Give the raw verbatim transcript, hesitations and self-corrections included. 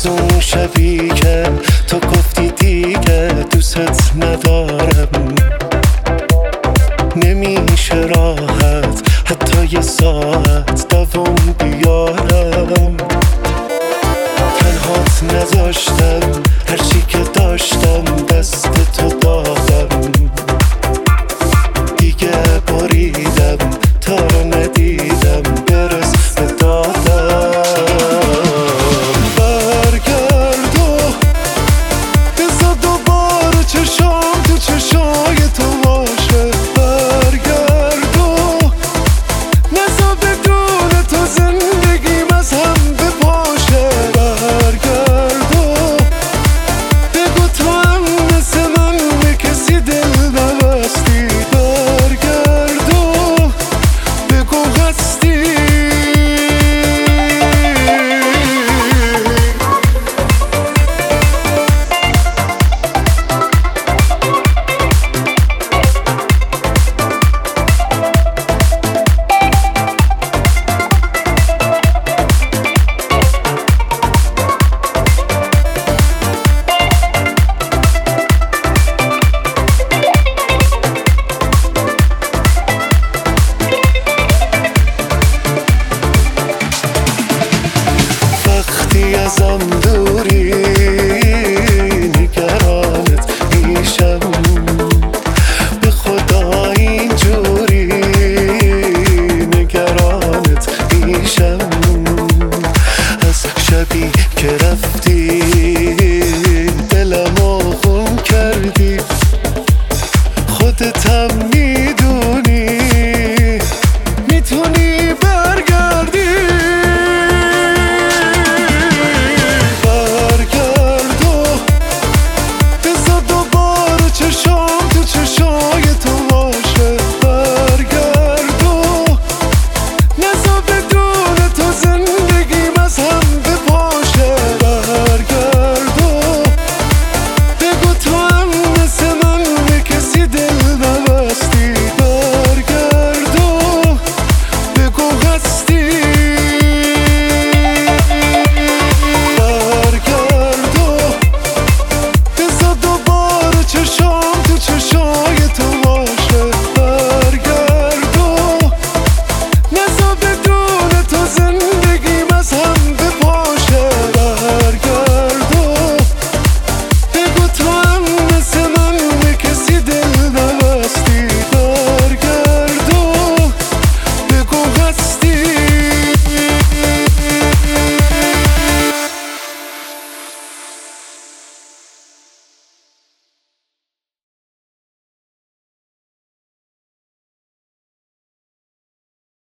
از اون شبی که تو گفتی دیگه دوست ندارم، نمیشه راحت حتی یه ساعت دوام بیارم. تنهات نذاشتم، هرچی که داشتم دست تو دادم، دیگه بریدم تا رو ندیدم برس به دادم. برگرد و بذار دوباره چشام تو چشای تو باشه. برگرد و نذار بدون تو زندگیم از هم بپاشه. برگرد و بگو تو هم مثل من به کسی دل نبستی. برگرد و بگو هستی. وقتی ازم دوری